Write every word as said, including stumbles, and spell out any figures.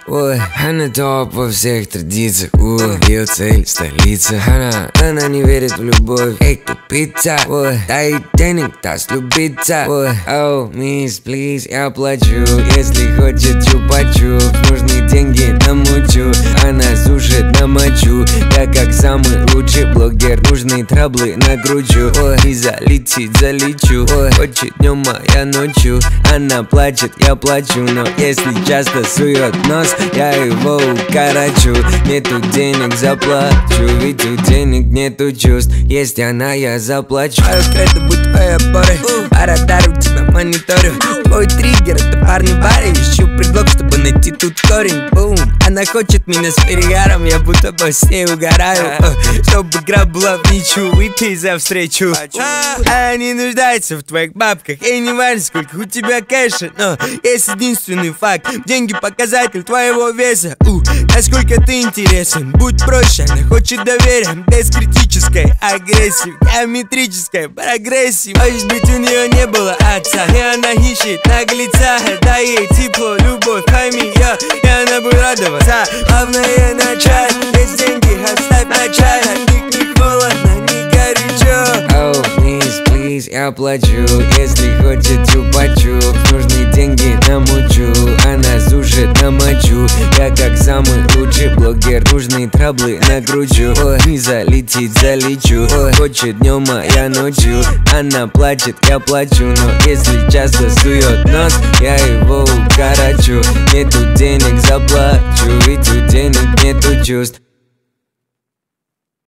Ой, она топ во всех традициях. Ой, ее цель столица. Она, она не верит в любовь. Эй, тупица. Ой, дай денег, даст любиться. Ой, оу, мисс, плиз, я плачу. Если хочет чупа-чуп, нужны деньги намучу. Она сушит на мочу. Я как самый лучший блогер, нужные траблы накручу. Ой, и залетит, залечу. Ой, хочет днем, а я ночью. Она плачет, я плачу. Но если часто сует нос, я его укорочу. Нету денег, заплачу. Ведь у денег нету чувств. Есть она, я заплачу. Твое кредо будь твоей опорой. По радару тебя мониторю. Твой триггер, это парни в баре. Ищу предлог, чтобы найти тут корень. Бум. Она хочет меня с перегаром. Я будто бы с ней угораю. Чтобы игра была в ничью, выпей за встречу. Она не нуждается в твоих бабках. Ей не важно, сколько у тебя кэша. Но есть единственный факт. Деньги показатель твоего веса. У, насколько ты интересен. Будь проще, она хочет доверия. Без критической агрессии, геометрической прогрессии. Может быть, у нее не было отца, и она ищет наглеца. Дай ей тепло, любовь, пойми ее, и она будет радоваться. Главное начать, без деньги оставь на чай. От них не холодно, не горячо. Oh, miss, please, я плачу. Если хочет чупа-чуп, нужны деньги намучу. Она сушит на мочу. Я как самый лучший блогер, нужные траблы накручу. Ой, не залетит, залечу. Ой, хочет днем, а я ночью. Она плачет, я плачу. Но если часто сует нос, я его укорочу. Нету денег, заплачу. Ведь у денег нету чувств.